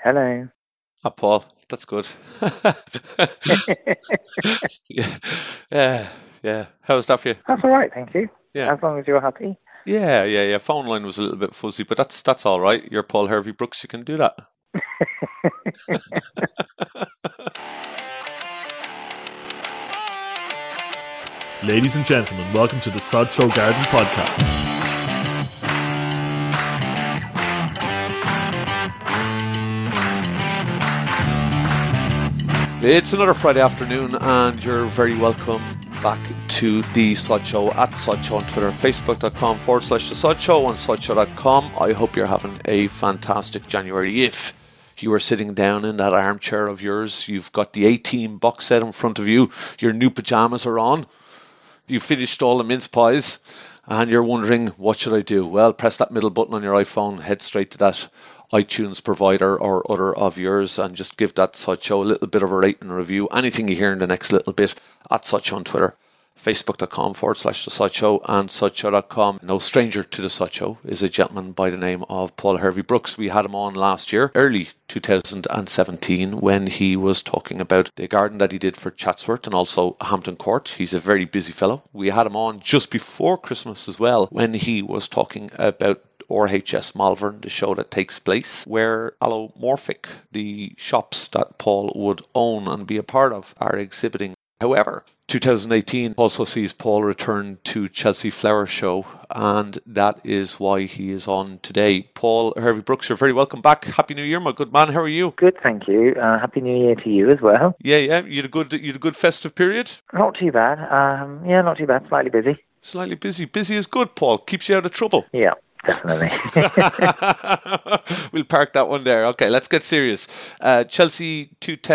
Hello. Oh, Paul, that's good. Yeah, yeah. How's that for you? That's all right, thank you. Yeah, As long as you're happy. yeah. Phone line was a little bit fuzzy, but that's all right. You're Paul Hervey Brooks. You can do that. Ladies and gentlemen, welcome to the Sod Show Garden Podcast. It's another Friday afternoon, and you're very welcome back to the Sod Show at Sod Show on Twitter, facebook.com/the Sod Show, and sodshow.com. I hope you're having a fantastic January. If you are sitting down in that armchair of yours, you've got the A-Team box set in front of you, your new pajamas are on, you finished all the mince pies, and you're wondering, what should I do? Well, press that middle button on your iPhone, head straight to that iTunes provider or other of yours, and just give that Sod Show a little bit of a rating and review. Anything you hear in the next little bit at Sod Show on Twitter, facebook.com/the Sod Show, and sodshow.com. No stranger to the Sod Show is a gentleman by the name of Paul Hervey Brooks. We had him on last year, early 2017, when he was talking about the garden that he did for Chatsworth and also Hampton Court. He's a very busy fellow. We had him on just before Christmas as well, when he was talking about RHS Malvern, the show that takes place, where Allomorphic, the shops that Paul would own and be a part of, are exhibiting. However, 2018 also sees Paul return to Chelsea Flower Show, and that is why he is on today. Paul Hervey Brooks, you're very welcome back. Happy New Year, my good man. How are you? Good, thank you. Happy New Year to you as well. Yeah. You had a good festive period? Not too bad. Not too bad. Slightly busy. Slightly busy. Busy is good, Paul. Keeps you out of trouble. Yeah. Definitely. We'll park that one there. Okay, let's get serious. Chelsea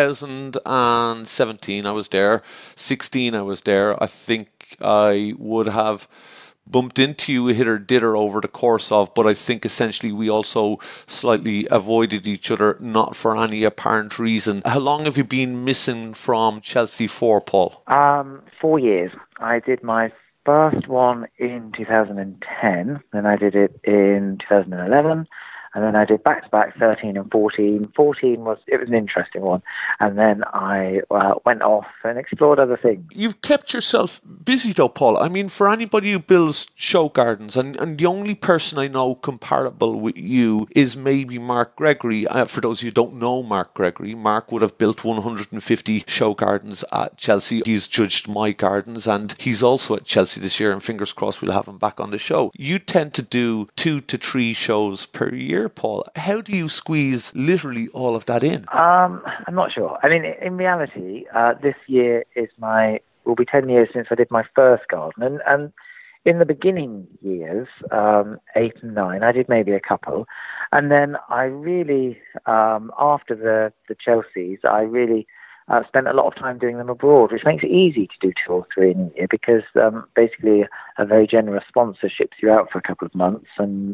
2017, I was there. 16, I was there. I think I would have bumped into you hither dither over the course of, but I think essentially we also slightly avoided each other, not for any apparent reason. How long have you been missing from Chelsea for, Paul? 4 years. I did my first one in 2010, then I did it in 2011, and then I did back-to-back 13 and 14. 14 was an interesting one, and then I went off and explored other things. You've kept yourself busy though, Paul. I mean, for anybody who builds show gardens, and the only person I know comparable with you is maybe Mark Gregory. For those of you who don't know Mark Gregory, Mark would have built 150 show gardens at Chelsea. He's judged my gardens, and he's also at Chelsea this year, and fingers crossed we'll have him back on the show. You tend to do 2 to 3 shows per year, Paul. How do you squeeze literally all of that in? I'm not sure. I mean, in reality, this year will be 10 years since I did my first garden, and in the beginning years, 8 and 9, I did maybe a couple, and then I really, after the Chelseas, I really spent a lot of time doing them abroad, which makes it easy to do 2 or 3 in a year, because basically a very generous sponsor ships you out for a couple of months, and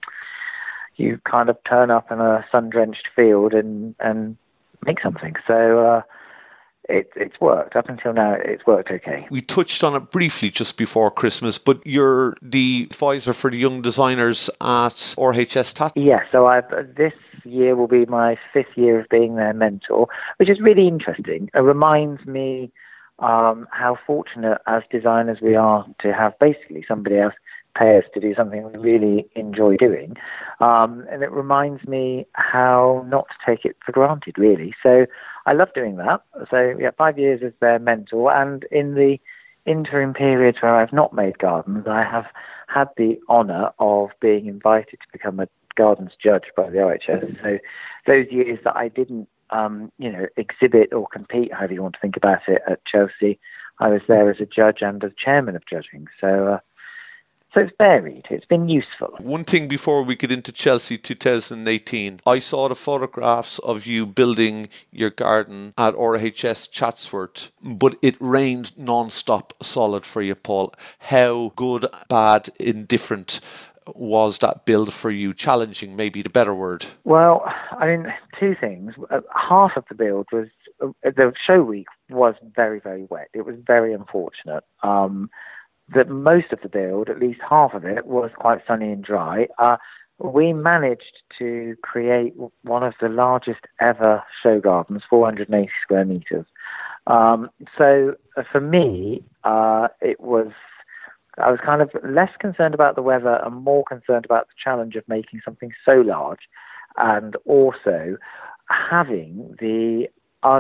you kind of turn up in a sun-drenched field and make something. So it's worked. Up until now, it's worked okay. We touched on it briefly just before Christmas, but you're the advisor for the young designers at RHS Tat. Yeah, so this year will be my 5th year of being their mentor, which is really interesting. It reminds me how fortunate as designers we are to have basically somebody else pay us to do something we really enjoy doing. And it reminds me how not to take it for granted, really. So I love doing that. So, 5 years as their mentor. And in the interim periods where I've not made gardens, I have had the honour of being invited to become a gardens judge by the RHS. So those years that I didn't, exhibit or compete, however you want to think about it, at Chelsea, I was there as a judge and as chairman of judging. So it's varied. It's been useful. One thing before we get into Chelsea 2018, I saw the photographs of you building your garden at RHS Chatsworth, but it rained non-stop solid for you, Paul. How good, bad, indifferent was that build for you? Challenging, maybe the better word. Well, I mean, 2 things. Half of the build was, the show week was very, very wet. It was very unfortunate. That most of the build, at least half of it, was quite sunny and dry. we managed to create one of the largest ever show gardens, 480 square meters. So for me, I was kind of less concerned about the weather and more concerned about the challenge of making something so large, and also having the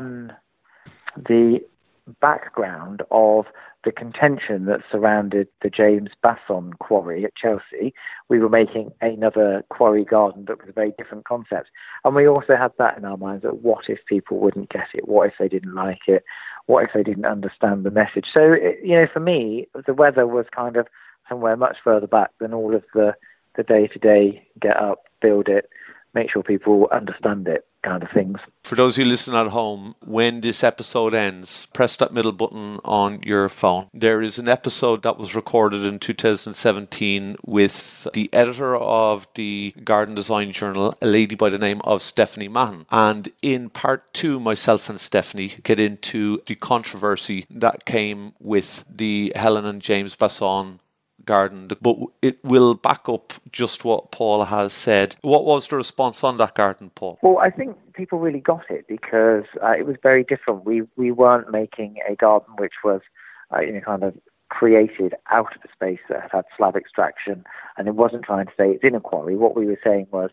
background of the contention that surrounded the James Basson quarry at Chelsea. We were making another quarry garden that was a very different concept. And we also had that in our minds, that what if people wouldn't get it? What if they didn't like it? What if they didn't understand the message? So, for me, the weather was kind of somewhere much further back than all of the day-to-day get up, build it, make sure people understand it kind of things. For those of you listening at home, when this episode ends, press that middle button on your phone. There is an episode that was recorded in 2017 with the editor of the Garden Design Journal, a lady by the name of Stephanie Mahon. And in part 2, myself and Stephanie get into the controversy that came with the Helen and James Basson garden, but it will back up just what Paul has said. What was the response on that garden, Paul? Well, I think people really got it because it was very different. We weren't making a garden which was kind of created out of a space that had slab extraction, and it wasn't trying to say it's in a quarry. What we were saying was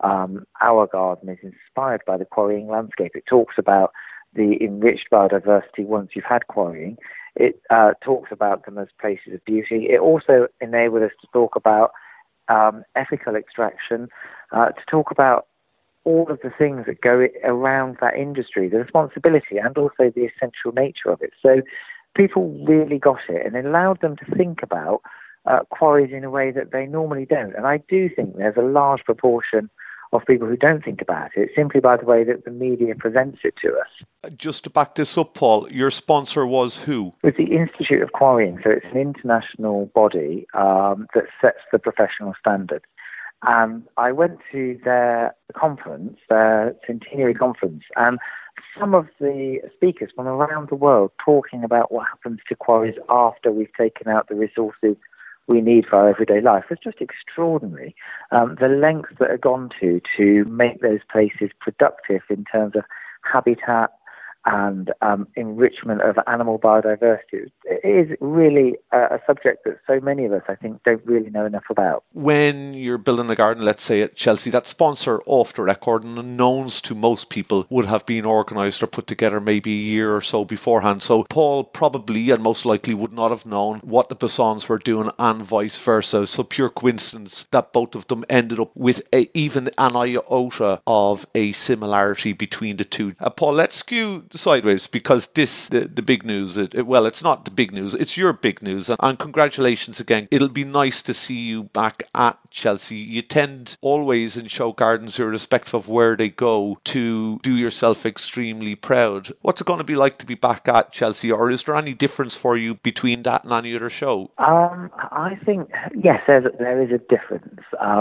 our garden is inspired by the quarrying landscape. It talks about the enriched biodiversity once you've had quarrying. It talks about them as places of beauty. It also enabled us to talk about ethical extraction, to talk about all of the things that go around that industry, the responsibility and also the essential nature of it. So people really got it, and it allowed them to think about quarries in a way that they normally don't. And I do think there's a large proportion of people who don't think about it simply by the way that the media presents it to us. Just to back this up, Paul, your sponsor was who? It was the Institute of Quarrying, so it's an international body that sets the professional standards. And I went to their conference, their centenary conference, and some of the speakers from around the world talking about what happens to quarries after we've taken out the resources we need for our everyday life was just extraordinary. The lengths that are gone to make those places productive in terms of habitat and enrichment of animal biodiversity. It is really a subject that so many of us, I think, don't really know enough about. When you're building a garden, let's say at Chelsea, that sponsor off the record and unknowns to most people would have been organised or put together maybe a year or so beforehand. So Paul probably and most likely would not have known what the Bassons were doing and vice versa. So pure coincidence that both of them ended up with even an iota of a similarity between the two. Paul, let's skew sideways because the big news, it's not the big news, it's your big news, and congratulations again. It'll be nice to see you back at Chelsea. You tend always in show gardens, irrespective of where they go, to do yourself extremely proud. What's it going to be like to be back at Chelsea, or is there any difference for you between that and any other show? I think, yes, there is a difference.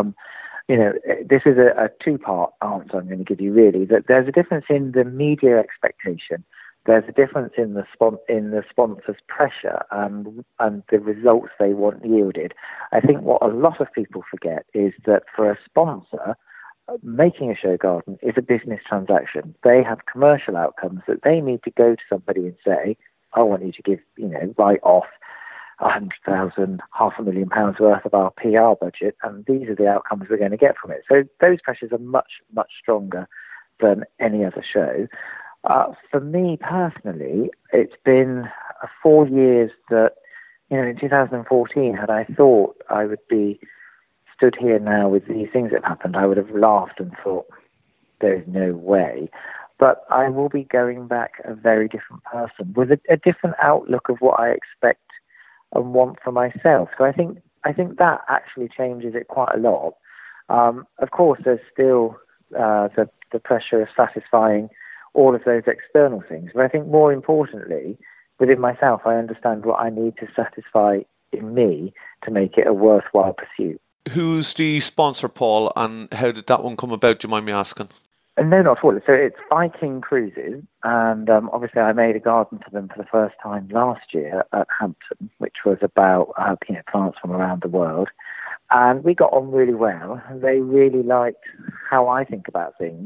This is a two-part answer I'm going to give you, really. That there's a difference in the media expectation. There's a difference in the sponsor's pressure and the results they want yielded. I think what a lot of people forget is that for a sponsor, making a show garden is a business transaction. They have commercial outcomes that they need to go to somebody and say, I want you to give, write off £100,000, £500,000 worth of our PR budget, and these are the outcomes we're going to get from it. So those pressures are much, much stronger than any other show. For me personally, it's been 4 years that, in 2014, had I thought I would be stood here now with these things that happened, I would have laughed and thought, there's no way. But I will be going back a very different person with a different outlook of what I expect and want for myself. So I think that actually changes it quite a lot. Of course, there's still the pressure of satisfying all of those external things. But I think more importantly, within myself, I understand what I need to satisfy in me to make it a worthwhile pursuit. Who's the sponsor, Paul, and how did that one come about? Do you mind me asking? No, not at all. So it's Viking Cruises, and obviously I made a garden for them for the first time last year at Hampton, which was about plants from around the world. And we got on really well. They really liked how I think about things.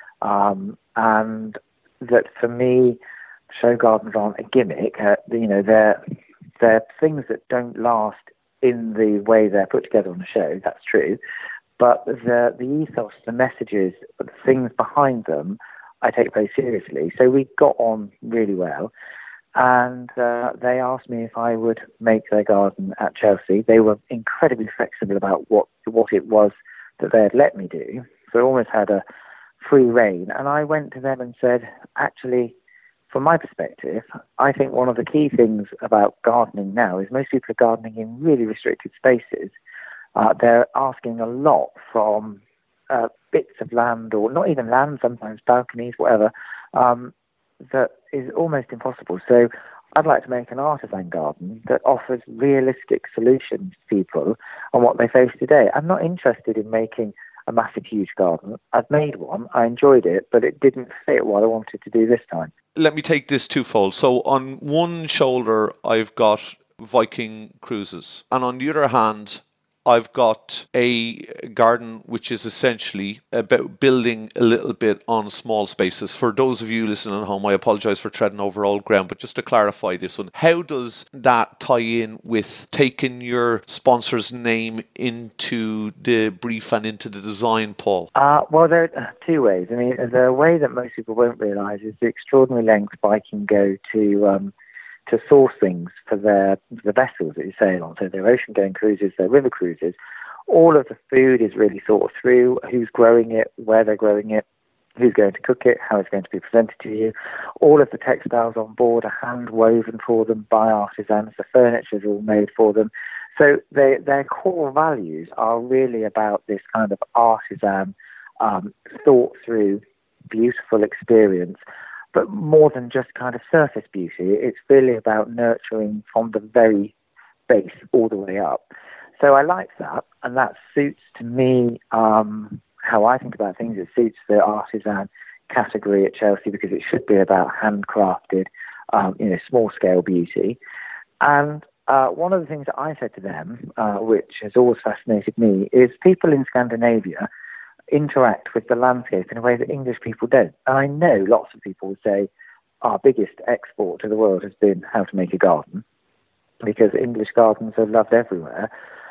And that for me, show gardens aren't a gimmick. They're things that don't last in the way they're put together on a show. That's true. But the ethos, the messages, the things behind them, I take very seriously. So we got on really well. And they asked me if I would make their garden at Chelsea. They were incredibly flexible about what it was that they had let me do. So I almost had a free rein. And I went to them and said, actually, from my perspective, I think one of the key things about gardening now is most people are gardening in really restricted spaces. They're asking a lot from bits of land, or not even land, sometimes balconies, whatever, that is almost impossible. So I'd like to make an artisan garden that offers realistic solutions to people on what they face today. I'm not interested in making a massive, huge garden. I've made one, I enjoyed it, but it didn't fit what I wanted to do this time. Let me take this twofold. So on one shoulder, I've got Viking cruises, and on the other hand, I've got a garden which is essentially about building a little bit on small spaces. For those of you listening at home, I apologise for treading over old ground, but just to clarify this one, how does that tie in with taking your sponsor's name into the brief and into the design, Paul? Well, there are two ways. I mean, the way that most people won't realise is the extraordinary lengths Viking go to source things for the vessels that you sail on. So their ocean-going cruises, their river cruises, all of the food is really thought through, who's growing it, where they're growing it, who's going to cook it, how it's going to be presented to you. All of the textiles on board are hand-woven for them by artisans. The furniture is all made for them. So their core values are really about this kind of artisan, thought-through, beautiful experience. But more than just kind of surface beauty, it's really about nurturing from the very base all the way up. So I like that, and that suits to me how I think about things. It suits the artisan category at Chelsea because it should be about handcrafted, small-scale beauty. And one of the things that I said to them, which has always fascinated me, is people in Scandinavia interact with the landscape in a way that English people don't. And I know lots of people would say our biggest export to the world has been how to make a garden, because English gardens are loved everywhere.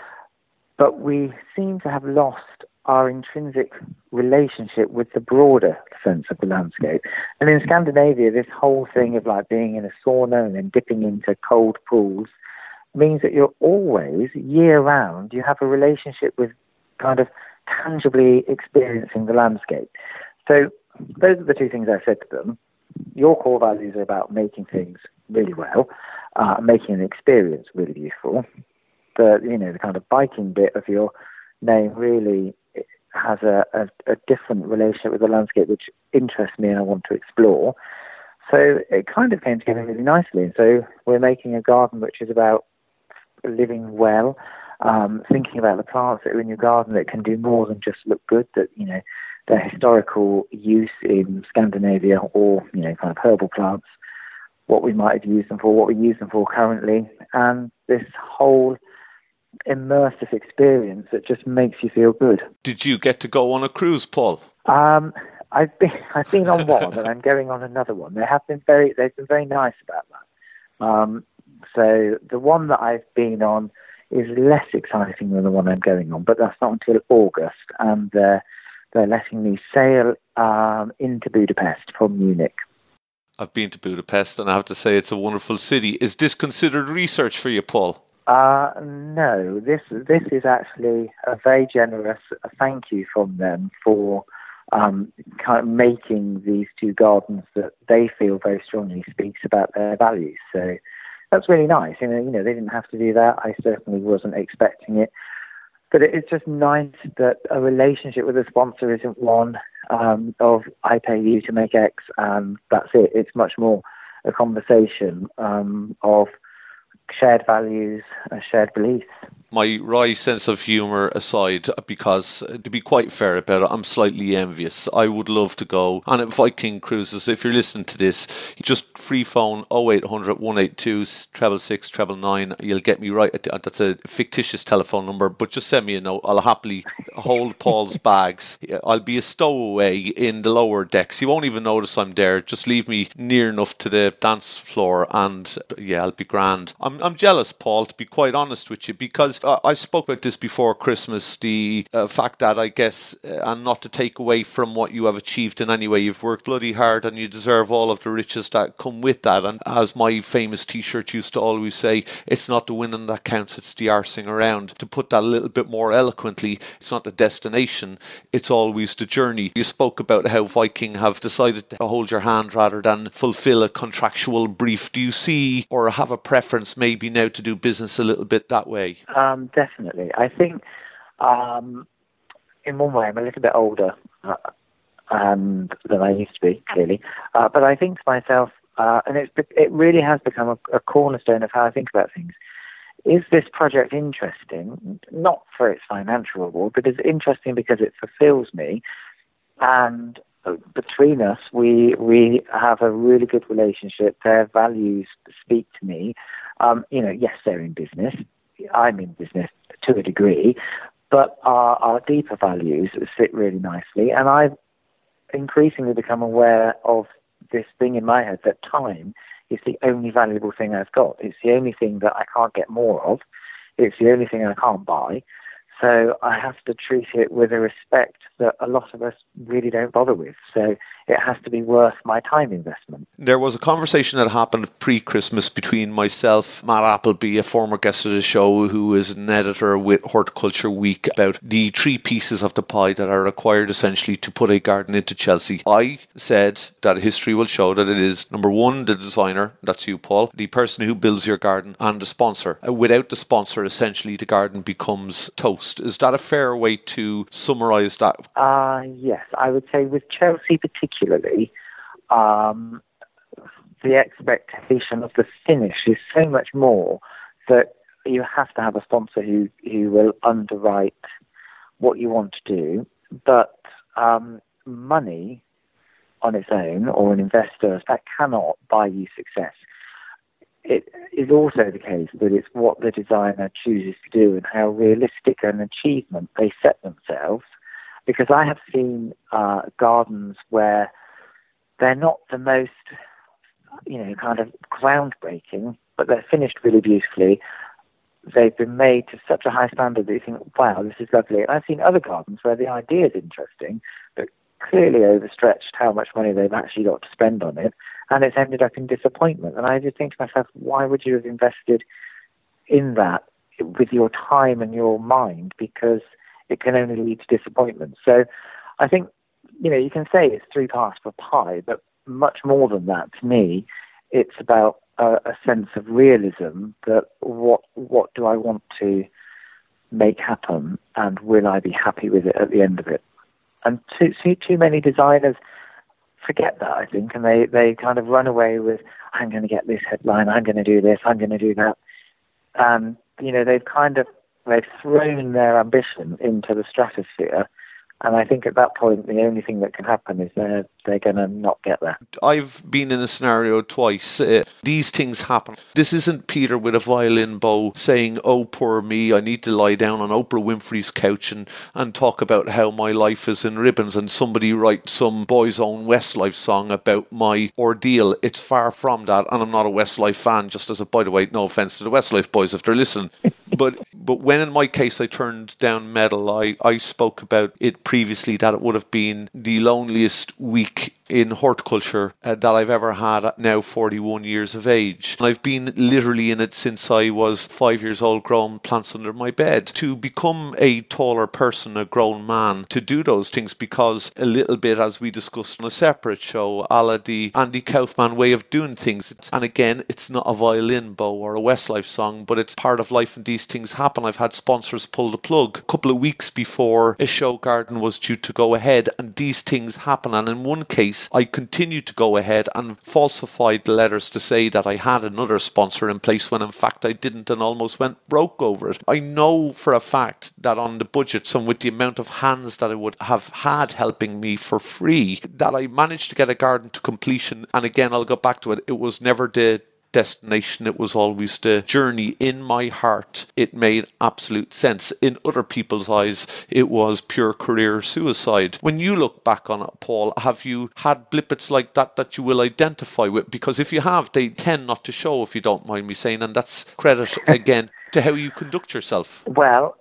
But we seem to have lost our intrinsic relationship with the broader sense of the landscape. And in Scandinavia, this whole thing of like being in a sauna and then dipping into cold pools means that you're always, year round, you have a relationship with kind of tangibly experiencing the landscape. So those are the two things I said to them. Your core values are about making things really well, making an experience really beautiful. The kind of Viking bit of your name really has a different relationship with the landscape, which interests me and I want to explore. So it kind of came together really nicely. And so we're making a garden which is about living well, thinking about the plants that are in your garden that can do more than just look good, that, their historical use in Scandinavia, or, kind of herbal plants, what we might have used them for, what we use them for currently, and this whole immersive experience that just makes you feel good. Did you get to go on a cruise, Paul? I've been on one, and I'm going on another one. They've been very nice about that. So the one that I've been on is less exciting than the one I'm going on, but that's not until August, and they're letting me sail into Budapest from Munich. I've been to Budapest, and I have to say it's a wonderful city. Is this considered research for you, Paul? No, this is actually a very generous thank you from them for kind of making these two gardens that they feel very strongly speaks about their values. So that's really nice. They didn't have to do that. I certainly wasn't expecting it. But it's just nice that a relationship with a sponsor isn't one of I pay you to make X and that's it. It's much more a conversation of shared values, shared beliefs. My wry sense of humour aside, because to be quite fair about it, I'm slightly envious. I would love to go on a Viking cruises. If you're listening to this, just free phone 0800 182 666 999. You'll get me right. That's a fictitious telephone number, but just send me a note. I'll happily hold Paul's bags. I'll be a stowaway in the lower decks. You won't even notice I'm there. Just leave me near enough to the dance floor, and yeah, I'll be grand. I'm jealous, Paul, to be quite honest with you, because I spoke about this before Christmas, the fact that I guess, and not to take away from what you have achieved in any way, you've worked bloody hard and you deserve all of the riches that come with that. And as my famous t-shirt used to always say, it's not the winning that counts, it's the arsing around. To put that a little bit more eloquently, it's not the destination, it's always the journey. You spoke about how Viking have decided to hold your hand rather than fulfill a contractual brief. Do you see or have a preference maybe now to do business a little bit that way? Definitely. I think in one way I'm a little bit older than I used to be, clearly. But I think to myself, and it really has become a cornerstone of how I think about things, is this project interesting? Not for its financial reward, but it's interesting because it fulfills me. And between us, we have a really good relationship. Their values speak to me. Yes, they're in business. I'm in business to a degree, but our deeper values fit really nicely. And I've increasingly become aware of this thing in my head that time is the only valuable thing I've got. It's the only thing that I can't get more of. It's the only thing I can't buy. So I have to treat it with a respect that a lot of us really don't bother with. So it has to be worth my time investment. There was a conversation that happened pre-Christmas between myself, Matt Appleby, a former guest of the show who is an editor with Horticulture Week, about the three pieces of the pie that are required essentially to put a garden into Chelsea. I said that history will show that it is, number one, the designer, that's you, Paul, the person who builds your garden, and the sponsor. Without the sponsor, essentially, the garden becomes toast. Is that a fair way to summarise that? Yes, I would say with Chelsea particularly, the expectation of the finish is so much more that you have to have a sponsor who will underwrite what you want to do. But money on its own, or an investor, that cannot buy you success. It is also the case that it's what the designer chooses to do and how realistic an achievement they set themselves. Because I have seen gardens where they're not the most, kind of groundbreaking, but they're finished really beautifully. They've been made to such a high standard that you think, wow, this is lovely. And I've seen other gardens where the idea is interesting, but clearly overstretched how much money they've actually got to spend on it, and it's ended up in disappointment. And I just think to myself, why would you have invested in that with your time and your mind? Because it can only lead to disappointment. So I think, you can say it's three parts of a pie, but much more than that to me. It's about a sense of realism that what do I want to make happen, and will I be happy with it at the end of it? And too many designers forget that, I think, and they kind of run away with, I'm going to get this headline, I'm going to do this, I'm going to do that. And, they've thrown their ambition into the stratosphere. And I think at that point, the only thing that can happen is they're going to not get there. I've been in a scenario twice. These things happen. This isn't Peter with a violin bow saying, oh, poor me, I need to lie down on Oprah Winfrey's couch and talk about how my life is in ribbons, and somebody writes some Boys Own Westlife song about my ordeal. It's far from that. And I'm not a Westlife fan, just as a, by the way, no offence to the Westlife boys if they're listening. But when in my case I turned down metal, I spoke about it previously that it would have been the loneliest week in horticulture that I've ever had at now 41 years of age. And I've been literally in it since I was 5 years old, growing plants under my bed. To become a taller person, a grown man, to do those things, because a little bit, as we discussed on a separate show, a la the Andy Kaufman way of doing things. And again, it's not a violin bow or a Westlife song, but it's part of life, and these things happen. I've had sponsors pull the plug a couple of weeks before a show garden was due to go ahead, and these things happen. And in one case, place, I continued to go ahead and falsified letters to say that I had another sponsor in place when in fact I didn't, and almost went broke over it. I know for a fact that on the budgets and with the amount of hands that I would have had helping me for free, that I managed to get a garden to completion. And again, I'll go back to it. It was never the destination, it was always the journey. In my heart, it made absolute sense. In other people's eyes, it was pure career suicide. When you look back on it, Paul, have you had blippets like that you will identify with? Because if you have, they tend not to show, if you don't mind me saying, and that's credit again to how you conduct yourself. Well,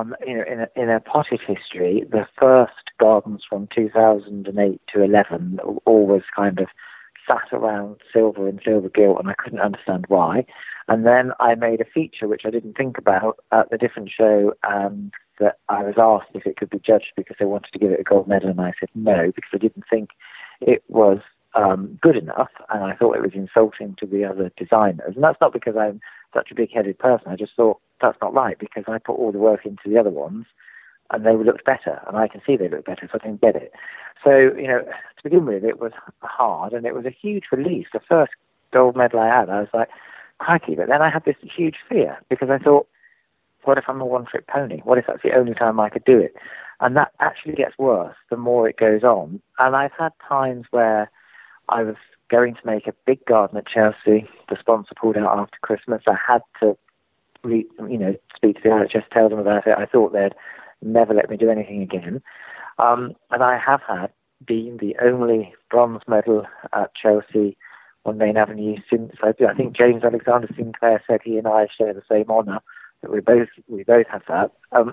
in a potted history, the first gardens from 2008 to 11 always kind of sat around silver and silver gilt, and I couldn't understand why. And then I made a feature which I didn't think about at the different show, and that I was asked if it could be judged because they wanted to give it a gold medal, and I said no, because I didn't think it was good enough, and I thought it was insulting to the other designers. And that's not because I'm such a big-headed person. I just thought that's not right, because I put all the work into the other ones, and they looked better, and I can see they look better, so I didn't get it. So, to begin with, it was hard, and it was a huge relief. The first gold medal I had, I was like, crikey. But then I had this huge fear, because I thought, what if I'm a one-trick pony? What if that's the only time I could do it? And that actually gets worse the more it goes on. And I've had times where I was going to make a big garden at Chelsea. The sponsor pulled out after Christmas. I had to, speak to the NHS, tell them about it. I thought they'd never let me do anything again. And I have been the only bronze medal at Chelsea on Main Avenue since I think James Alexander Sinclair said he and I share the same honour, that we both have that.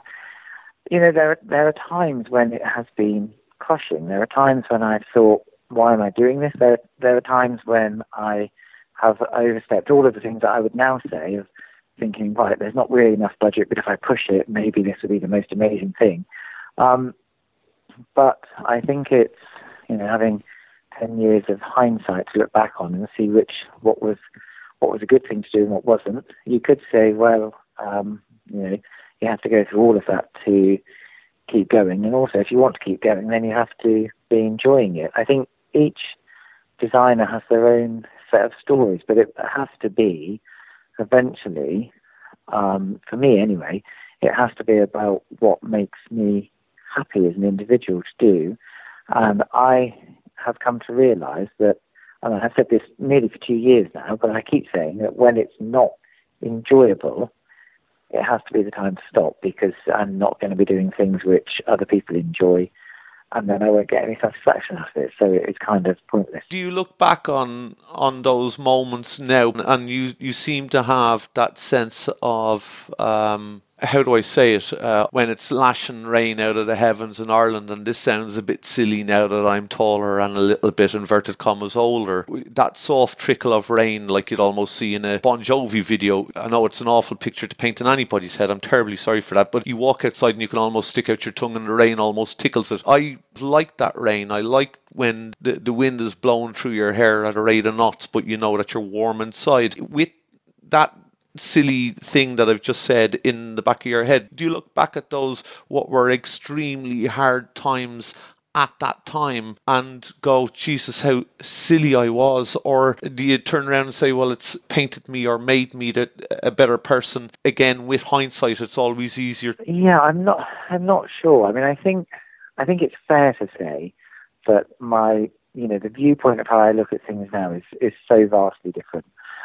There are times when it has been crushing. There are times when I've thought, why am I doing this? There are times when I have overstepped all of the things that I would now say, of thinking, right, there's not really enough budget, but if I push it, maybe this will be the most amazing thing. But I think it's, having 10 years of hindsight to look back on and see what was a good thing to do and what wasn't. You could say, well, you have to go through all of that to keep going. And also, if you want to keep going, then you have to be enjoying it. I think each designer has their own set of stories, but it has to be eventually, for me anyway, it has to be about what makes me happy as an individual to do. And I have come to realise that, and I've said this nearly for 2 years now, but I keep saying that when it's not enjoyable, it has to be the time to stop, because I'm not going to be doing things which other people enjoy, and then I won't get any satisfaction out of it. So it's kind of pointless. Do you look back on those moments now, and you seem to have that sense of, how do I say it, when it's lashing rain out of the heavens in Ireland, and this sounds a bit silly now that I'm taller and a little bit, inverted commas, older, that soft trickle of rain like you'd almost see in a Bon Jovi video. I know it's an awful picture to paint in anybody's head, I'm terribly sorry for that, but you walk outside and you can almost stick out your tongue and the rain almost tickles it. I like that rain. I like when the wind is blowing through your hair at a rate of knots, but you know that you're warm inside. With that silly thing that I've just said in the back of your head, do you look back at those what were extremely hard times at that time and go, Jesus, how silly I was? Or do you turn around and say, well, it's painted me or made me a better person? Again, with hindsight, it's always easier. Yeah, I'm not sure. I mean, I think it's fair to say that the viewpoint of how I look at things now is so vastly different.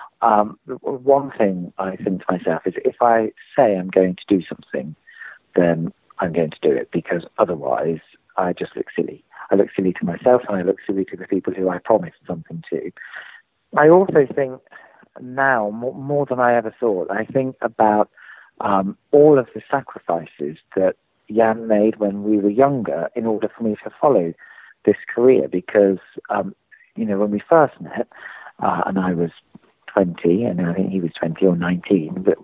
One thing I think to myself is, if I say I'm going to do something, then I'm going to do it, because otherwise I just look silly. I look silly to myself, and I look silly to the people who I promised something to. I also think now, more than I ever thought, I think about all of the sacrifices that Jan made when we were younger in order for me to follow this career, because, when we first met, and I was 20, and I think he was 20 or 19, but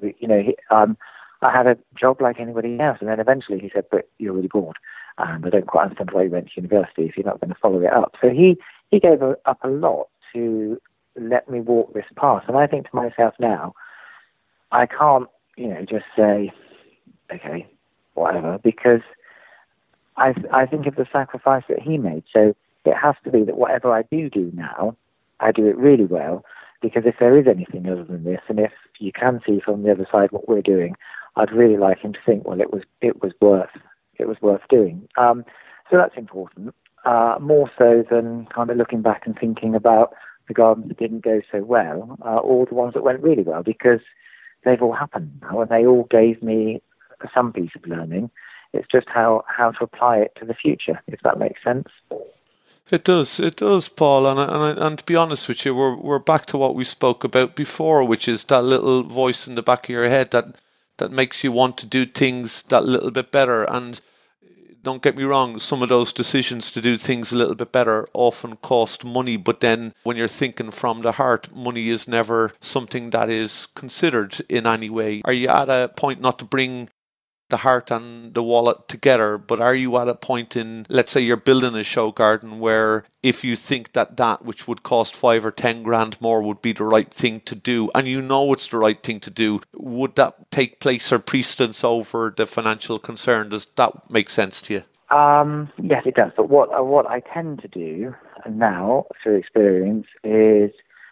I had a job like anybody else, and then eventually he said, but you're really bored, and I don't quite understand why you went to university if you're not going to follow it up. So he gave up a lot to let me walk this path, and I think to myself now, I can't, just say, okay, whatever, because I think of the sacrifice that he made. So it has to be that whatever I do now, I do it really well, because if there is anything other than this, and if you can see from the other side what we're doing, I'd really like him to think, well, it was worth doing. So that's important, more so than kind of looking back and thinking about the gardens that didn't go so well, or the ones that went really well, because they've all happened now, and they all gave me some piece of learning. It's just how to apply it to the future, if that makes sense. It does, Paul. And to be honest with you, we're back to what we spoke about before, which is that little voice in the back of your head that makes you want to do things that little bit better. And don't get me wrong, some of those decisions to do things a little bit better often cost money. But then when you're thinking from the heart, money is never something that is considered in any way. Are you at a point, not to bring the heart and the wallet together, but are you at a point in, let's say you're building a show garden, where if you think that which would cost 5 or 10 grand more would be the right thing to do, and you know it's the right thing to do, would that take place or precedence over the financial concern? Does that make sense to you? Yes, it does. But what I tend to do now, through experience, is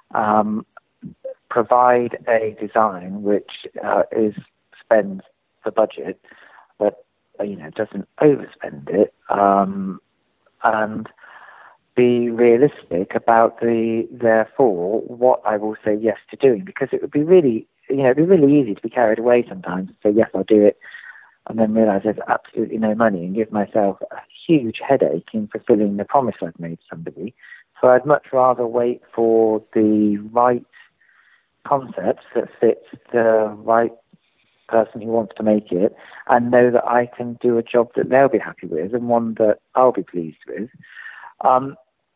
provide a design which spends the budget, but doesn't overspend it, and be realistic about therefore what I will say yes to doing, because it would be really easy to be carried away sometimes and say yes, I'll do it, and then realise there's absolutely no money and give myself a huge headache in fulfilling the promise I've made to somebody. So I'd much rather wait for the right concept that fits the right person who wants to make it, and know that I can do a job that they'll be happy with and one that I'll be pleased with. And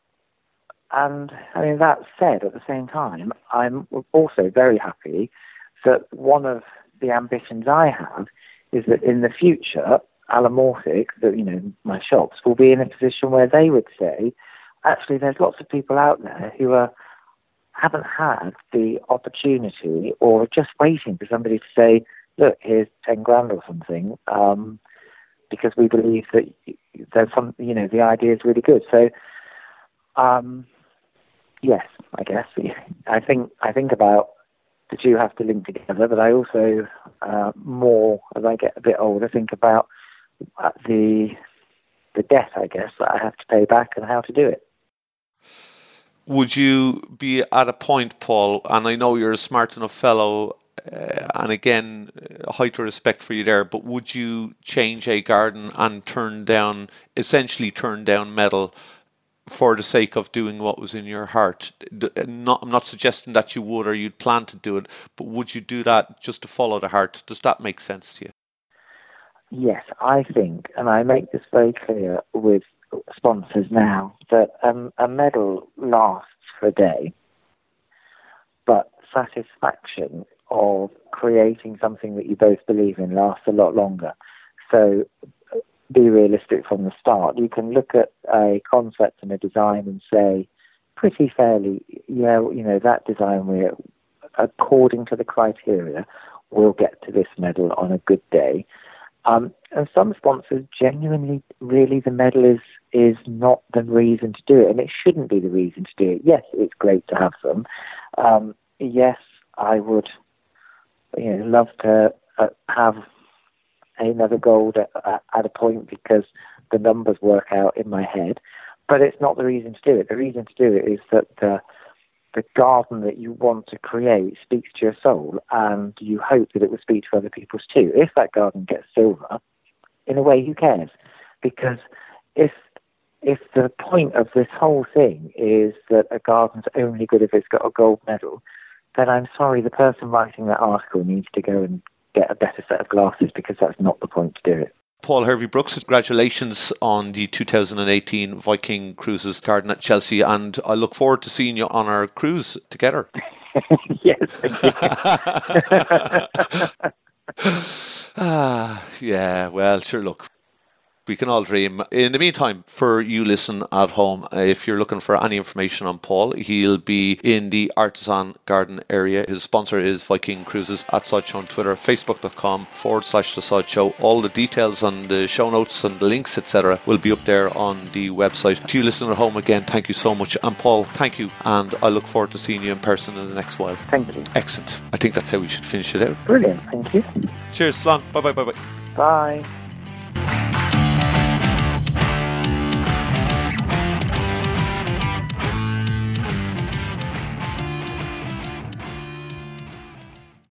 I mean, that said, at the same time, I'm also very happy that one of the ambitions I have is that in the future, Alomorphic, my shops, will be in a position where they would say, actually, there's lots of people out there who haven't had the opportunity, or are just waiting for somebody to say, look, here's 10 grand or something, because we believe that there's some, the idea is really good. So, yes, I guess I think about the two have to link together, but I also, more as I get a bit older, think about the debt, I guess, that I have to pay back and how to do it. Would you be at a point, Paul, and I know you're a smart enough fellow, and again, a height of respect for you there, but would you change a garden and essentially turn down metal for the sake of doing what was in your heart? I'm not suggesting that you would or you'd plan to do it, but would you do that just to follow the heart? Does that make sense to you? Yes, I think, and I make this very clear with sponsors now, that a medal lasts for a day, but satisfaction of creating something that you both believe in lasts a lot longer. So be realistic from the start. You can look at a concept and a design and say pretty fairly, that design, we're according to the criteria, we'll get to this medal on a good day. And some sponsors genuinely, really, the medal is not the reason to do it, and it shouldn't be the reason to do it. Yes, it's great to have them. Yes, I would, love to have another gold at a point because the numbers work out in my head, but it's not the reason to do it. The reason to do it is that the garden that you want to create speaks to your soul, and you hope that it will speak to other people's too. If that garden gets silver, in a way, who cares? Because if the point of this whole thing is that a garden's only good if it's got a gold medal, then I'm sorry, the person writing that article needs to go and get a better set of glasses, because that's not the point to do it. Paul Hervey-Brooks, congratulations on the 2018 Viking Cruises garden at Chelsea, and I look forward to seeing you on our cruise together. Yes, thank you. Yeah, well, sure, look. We can all dream. In the meantime, for you listening at home, if you're looking for any information on Paul, he'll be in the Artisan Garden area. His sponsor is Viking Cruises at Sod Show on Twitter, facebook.com/The Sod Show. All the details and the show notes and the links, etc. will be up there on the website. To you listening at home again, thank you so much. And Paul, thank you. And I look forward to seeing you in person in the next while. Thank you. Excellent. I think that's how we should finish it out. Brilliant. Thank you. Cheers, Slán. Bye. Bye.